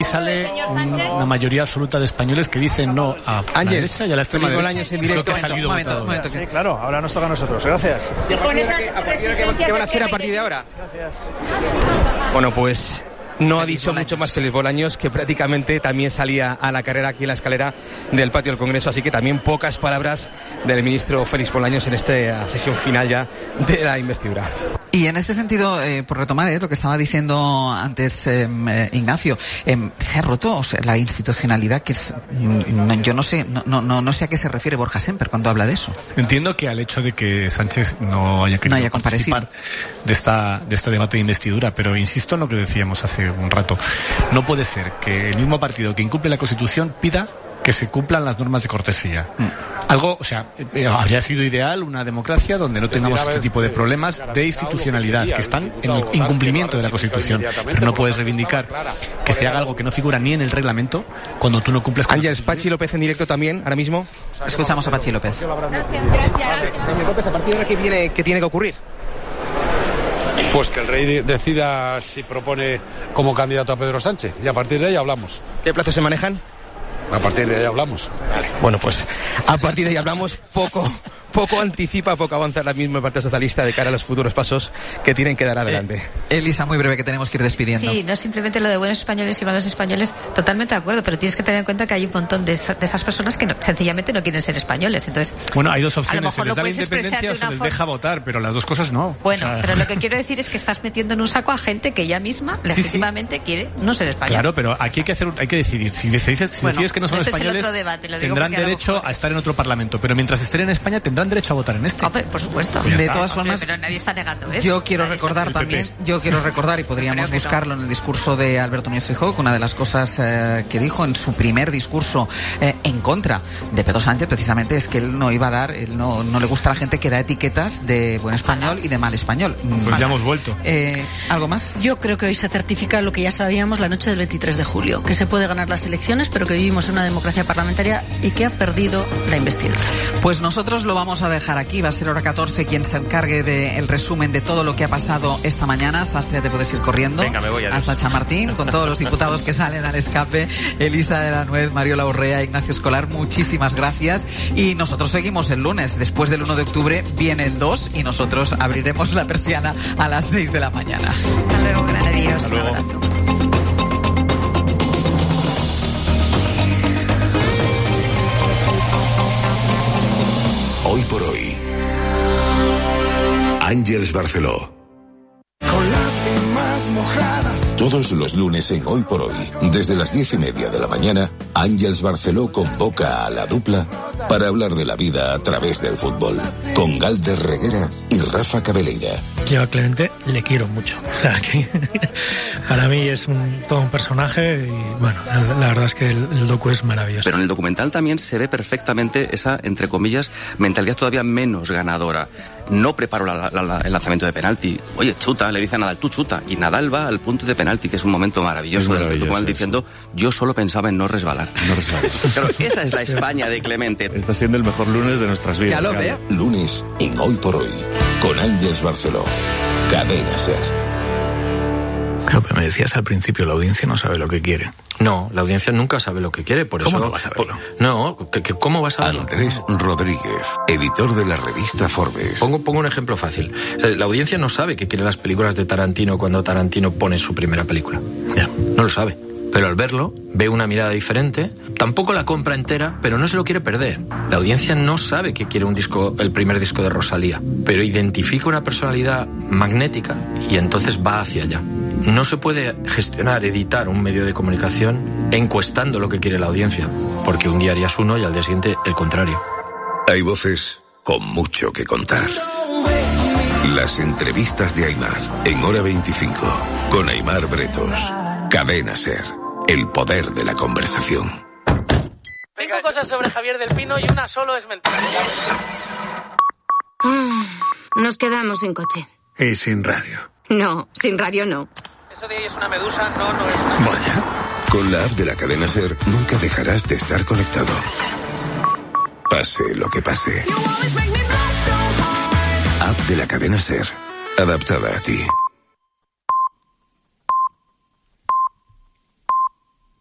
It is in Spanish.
sale una mayoría absoluta de españoles que dicen no a la derecha y a la extrema derecha. Es lo que ha salido votado. Sí, claro, ahora nos toca a nosotros. Gracias. ¿Qué van a hacer a partir de ahora? Gracias. Bueno, pues no ha dicho mucho más Félix Bolaños, que prácticamente también salía a la carrera aquí en la escalera del patio del Congreso, así que también pocas palabras del ministro Félix Bolaños en esta sesión final ya de la investidura. Y en este sentido, por retomar lo que estaba diciendo antes Ignacio, se ha roto la institucionalidad, que es, yo no sé a qué se refiere Borja Semper cuando habla de eso. Entiendo que al hecho de que Sánchez no haya querido participar de este debate de investidura, pero insisto en lo que decíamos hace un rato, no puede ser que el mismo partido que incumple la Constitución pida que se cumplan las normas de cortesía. Algo, habría sido ideal una democracia donde no tengamos este tipo de problemas de institucionalidad que están en el incumplimiento de la Constitución, pero no puedes reivindicar que se haga algo que no figura ni en el reglamento cuando tú no cumples con Ángeles, Pachi López en directo también, ahora mismo. Escuchamos a Pachi López. Gracias. López, ¿a partir de ahora qué tiene que ocurrir? Pues que el rey decida si propone como candidato a Pedro Sánchez y a partir de ahí hablamos. ¿Qué plazos se manejan? A partir de ahí hablamos. Vale. Bueno, pues a partir de ahí hablamos. Poco anticipa, poco avanza ahora mismo el Partido Socialista de cara a los futuros pasos que tienen que dar adelante. Elisa, muy breve, que tenemos que ir despidiendo. Sí, no simplemente lo de buenos españoles y malos españoles, totalmente de acuerdo, pero tienes que tener en cuenta que hay un montón de esas personas que sencillamente no quieren ser españoles. Entonces, bueno, hay dos opciones, se les da la independencia o se les deja votar, pero las dos cosas no. Bueno, pero lo que quiero decir es que estás metiendo en un saco a gente que ella misma legítimamente quiere no ser española. Claro, pero aquí hay que decidir. Si decides que no son españoles, tendrán derecho a estar en otro parlamento, pero mientras estén en España tendrán derecho a votar en este. Por supuesto. De todas formas, pero nadie está negando eso. Yo quiero recordar, y podríamos buscarlo en el discurso de Alberto Núñez Feijóo, que una de las cosas que dijo en su primer discurso en contra de Pedro Sánchez precisamente es que él no iba a dar, él no le gusta a la gente que da etiquetas de buen español y de mal español. Pues ya hemos vuelto. ¿Algo más? Yo creo que hoy se certifica lo que ya sabíamos la noche del 23 de julio, que se puede ganar las elecciones, pero que vivimos en una democracia parlamentaria y que ha perdido la investidura. Pues nosotros lo vamos a dejar aquí. Va a ser hora 14 quien se encargue del resumen de todo lo que ha pasado esta mañana. Sastre, te puedes ir corriendo. Venga, me voy hasta Chamartín, con todos los diputados que salen al escape. Elisa de la Nuez, Mariola Urrea, Ignacio Escolar, muchísimas gracias. Y nosotros seguimos el lunes. Después del 1 de octubre vienen 2 y nosotros abriremos la persiana a las 6 de la mañana. Hasta luego, adiós. Hasta luego. Un abrazo. Hoy por hoy, Ángeles Barceló. Con lágrimas mojadas. Todos los lunes en Hoy por Hoy, desde las 10:30 de la mañana, Ángeles Barceló convoca a la dupla para hablar de la vida a través del fútbol, con Galder Reguera y Rafa Cabeleira. Yo a Clemente le quiero mucho. O sea, que para mí es todo un personaje y bueno, la verdad es que el docu es maravilloso. Pero en el documental también se ve perfectamente esa, entre comillas, mentalidad todavía menos ganadora. No preparo el lanzamiento de penalti. Oye, chuta, le dice a Nadal, tú chuta. Y Nadal va al punto de penalti, que es un momento maravilloso del documental, diciendo, yo solo pensaba en no resbalar. Claro, esa es la España de Clemente. Está siendo el mejor lunes de nuestras vidas. Ya lo veo. Lunes en Hoy por Hoy, con Ángeles Barceló. Cadena SER. Lo que me decías al principio, la audiencia no sabe lo que quiere. No, la audiencia nunca sabe lo que quiere, por eso... ¿Cómo no vas a saberlo? No, ¿cómo vas a saberlo? Andrés Rodríguez, editor de la revista Forbes. Pongo un ejemplo fácil. La audiencia no sabe qué quieren las películas de Tarantino cuando Tarantino pone su primera película. Ya, no lo sabe. Pero al verlo, ve una mirada diferente, tampoco la compra entera, pero no se lo quiere perder. La audiencia no sabe que quiere el primer disco de Rosalía, pero identifica una personalidad magnética y entonces va hacia allá. No se puede gestionar, editar un medio de comunicación encuestando lo que quiere la audiencia, porque un día harías uno y al día siguiente el contrario. Hay voces con mucho que contar. Las entrevistas de Aimar, en Hora 25, con Aimar Bretos. Cadena SER, el poder de la conversación. 5 cosas sobre Javier del Pino y una solo es mentira. Nos quedamos sin coche. Y sin radio. No, sin radio no. Eso de ahí es una medusa, no es una... Vaya. Con la app de la Cadena SER nunca dejarás de estar conectado. Pase lo que pase. App de la Cadena SER, adaptada a ti.